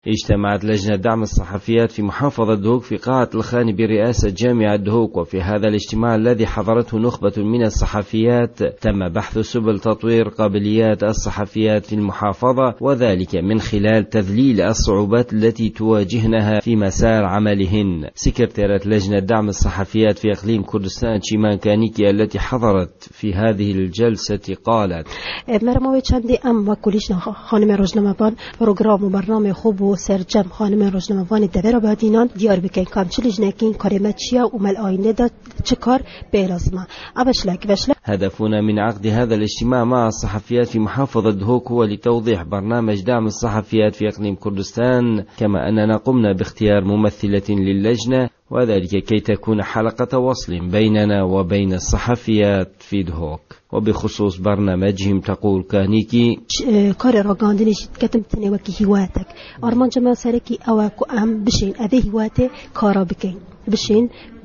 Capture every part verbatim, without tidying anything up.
اجتمعت لجنة دعم الصحفيات في محافظة دهوك في قاعة الخاني برئاسة جامعة دهوك، وفي هذا الاجتماع الذي حضرته نخبة من الصحفيات تم بحث سبل تطوير قابليات الصحفيات في المحافظة، وذلك من خلال تذليل الصعوبات التي تواجهنها في مسار عملهن. سكرتيرة لجنة دعم الصحفيات في إقليم كردستان شيمان كانيكي التي حضرت في هذه الجلسة قالت: مرموی چندی ام و کلیش خانم روزنامه‌بان پروگرام و برنامه خوب و سرجم خانم روزنامه‌بان دبیر آبادینان دیار بکن کام چلیج نکین کارمت چیا و مل آینده دا چکار بلازمه ابشلك بشلك. هدفنا من عقد هذا الاجتماع مع الصحفيات في محافظة دهوك هو لتوضيح برنامج دعم الصحفيات في إقليم كردستان، كما أننا قمنا باختيار ممثلة للجنة، وذلك كي تكون حلقة وصل بيننا وبين الصحفيات في دهوك. وبخصوص برنامجهم تقول كانيكي: کار را گاندنیش کتم تنی وکی هواتک آرمان جمع سرکی آوکو ام بشین اده هوات کارا بکن بشین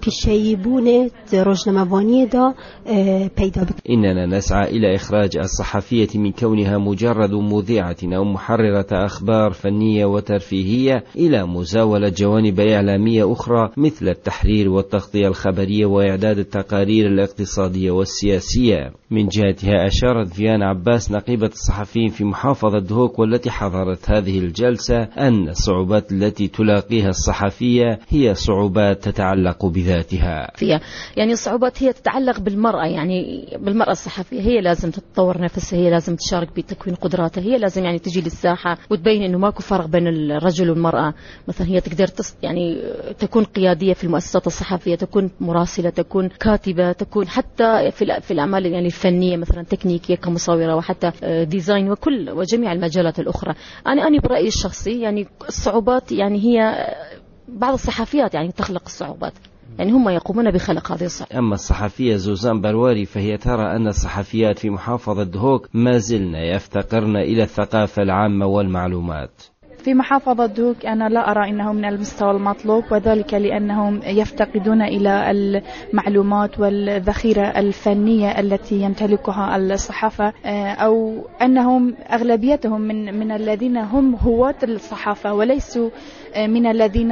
پیشیبونه روزنامه‌وانی دا پیدا بکن. إننا نسعى إلى إخراج الصحفية من كونها مجرد مذيعة أو محررة أخبار فنية وترفيهية إلى مزاولة جوانب إعلامية أخرى مثل التحرير والتغطية الخبرية وإعداد التقارير الاقتصادية والسياسية. من جهتها أشارت فيان عباس نقيبة الصحفيين في محافظة دهوك والتي حضرت هذه الجلسة أن الصعوبات التي تلاقيها الصحفية هي صعوبات تتعلق بذاتها. فيها يعني الصعوبات هي تتعلق بالمرأة، يعني بالمرأة الصحفية هي لازم تتطور نفسها، هي لازم تشارك بتكوين قدراتها، هي لازم يعني تجي للساحة وتبين إنه ماكو فرق بين الرجل والمرأة. مثلا هي تقدر تس يعني تكون قيادية في المؤسسات الصحفية، تكون مراسلة، تكون كاتبة، تكون حتى في في الأعمال يعني الفنية مثلا تكنيكية كمصورة وحتى ديزاين وكل وجميع المجالات الأخرى. أنا أنا برأيي الشخصي يعني الصعوبات يعني هي بعض الصحفيات يعني تخلق الصعوبات، يعني هم يقومون بخلق هذه الصعوبات. أما الصحفية زوزان برواري فهي ترى أن الصحفيات في محافظة دهوك ما زلن يفتقرن إلى الثقافة العامة والمعلومات. في محافظة دهوك أنا لا أرى أنه من المستوى المطلوب، وذلك لأنهم يفتقدون إلى المعلومات والذخيرة الفنية التي يمتلكها الصحافة، أو أنهم أغلبيتهم من من الذين هم هواة الصحافة وليسوا من الذين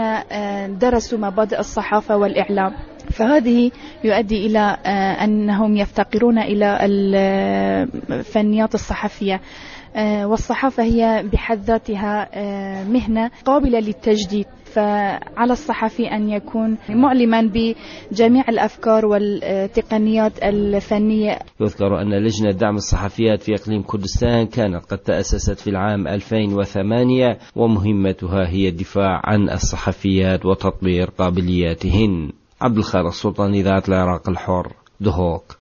درسوا مبادئ الصحافة والإعلام، فهذه يؤدي إلى أنهم يفتقرون إلى الفنيات الصحفية. والصحافة هي بحد ذاتها مهنة قابلة للتجديد، فعلى الصحفي أن يكون معلما بجميع الأفكار والتقنيات الفنية. يذكر أن لجنة دعم الصحفيات في إقليم كردستان كانت قد تأسست في العام ألفين وثمانية، ومهمتها هي الدفاع عن الصحفيات وتطوير قابلياتهن. عبد الخالق السلطان، إذاعة العراق الحر، دهوك.